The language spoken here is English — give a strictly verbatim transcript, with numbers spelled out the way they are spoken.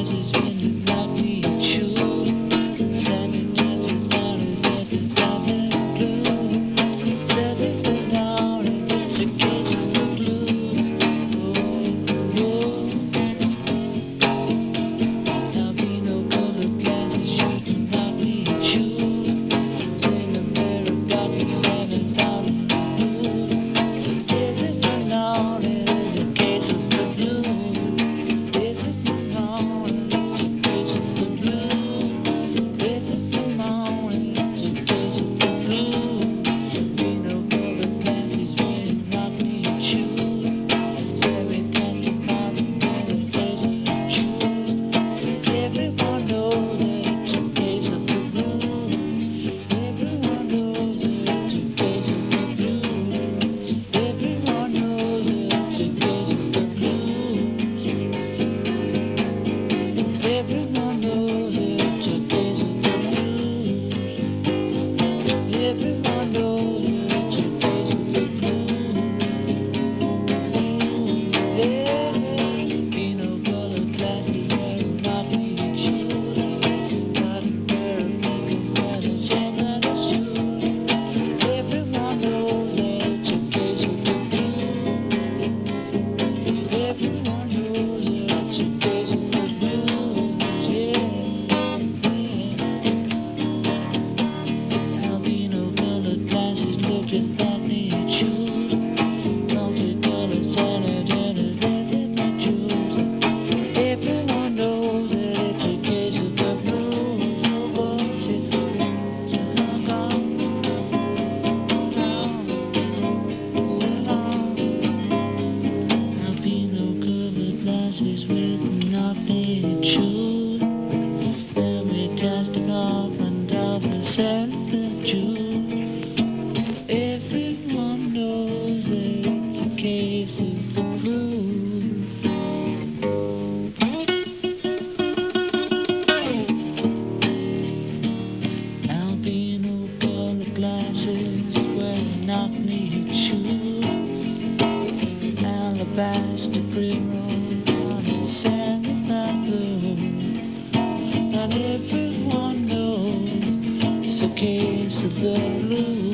glasses when you knock me shoe. Seven touches on his head inside the blue. Says it's been on and it's a case of the blues. Oh, oh. Albino colored glasses shooting knock me shoe. Sing a pair of Doctor Sevens on the blue. Is it been on and it's a case of the blue? Is it been on and it's a case of the blue? Is it been on and it's a case of the blue? We know colored glasses when you knock me and shoot. Say we catch the bottom of the face and shoot. Everyone knows that it's a case of the blue. Everyone knows that it's a case of the blue. Everyone knows that it's a case of the blue. Everyone knows it's a case of the blues. Everyone knows it's a case of the blues. Yeah, Pino colored glasses wearing not needed shoes. Got a pair of Lincolns and a chain and a shoe. Everyone knows that it's a case of the blues. Everyone knows that it's a case of the blues. Yeah. Albino colored glasses look just like neat shoes. Multicolored salad and a desert that choose. Everyone knows that it's a case of the blues. So bullshit. So long gone. So long. Albino colored glasses with not needed shoes. And we cast it off and off the seventh June. Everyone knows that it's a case of the blues. Albino colored glasses wearing not needed shoes. Alabaster primrose on the sand of my blue. And everyone knows it's a case of the blues.